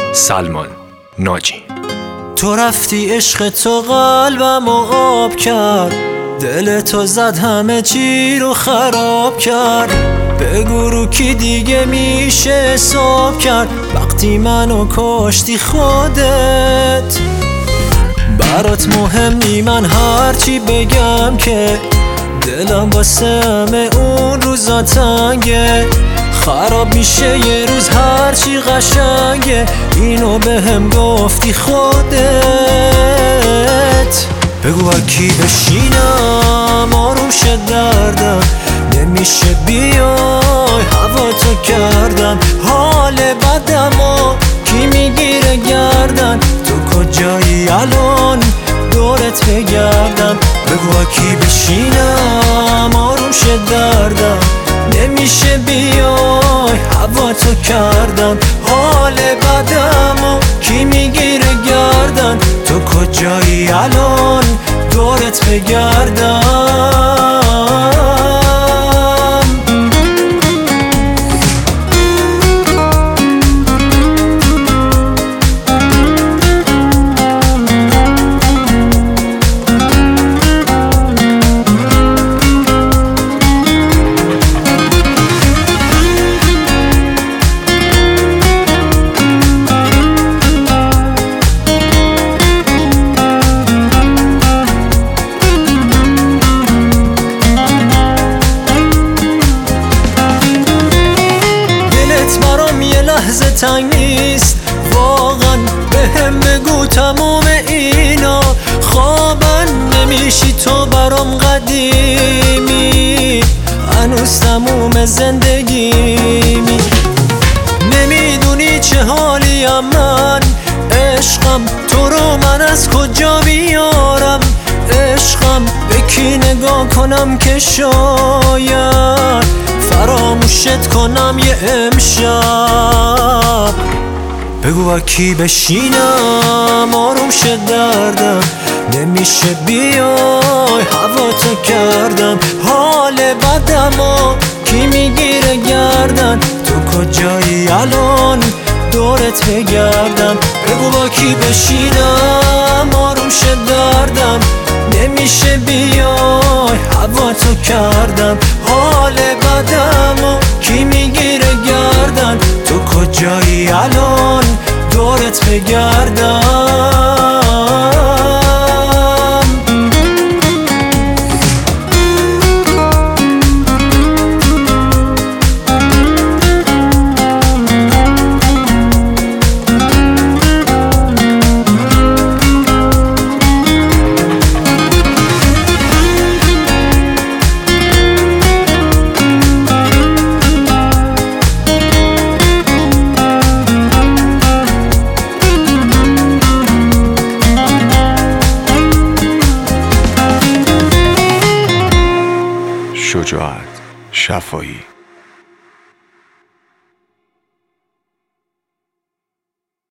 سلمان ناجی. تو رفتی عشق تو قلبمو آب کرد، دل تو زد همه چی رو خراب کرد. بگو رو کی دیگه میشه حساب کرد وقتی منو کشتی خودت؟ برات مهم نی من هرچی بگم که دلم واسه همه اون روزا تنگه. خراب میشه یه روز هرچی قشنگه، اینو بهم گفتی خودت. بگو کی بشینم آروم شه دردم، نمیشه بیای هوا تو کردم. حال بدمو کی میگیره گردن، تو کجایی الان دورت بگردم. بگو کی بشینم آروم شه دردم، نمیشه بیای هوا تو کردم. حال بدمو کی میگیره گردن، تو کجایی الان دورت بگردم. لحظه تنگ نیست واقعا، بهم بگو تموم اینا خوابن نمیشی تو برام قدیمی، هنوز تموم زندگیمی. نمیدونی چه حالیم من، عشقم تو رو من از کجا بیارم. عشقم به کی نگاه کنم که شاید فراموشت کنم یه امشب. بگو کی بشینم آروم شه دردم، نمیشه بیای هوا تو کردم. حال بدمو کی میگیره گردن، تو کجایی الان دورت بگردم. بگو کی بشینم آروم شه دردم، نمیشه بیای هوا تو کردم. حال بدمو کی میگیره گردن، تو کجایی الان دورت بگردم. شجاعت شفایی.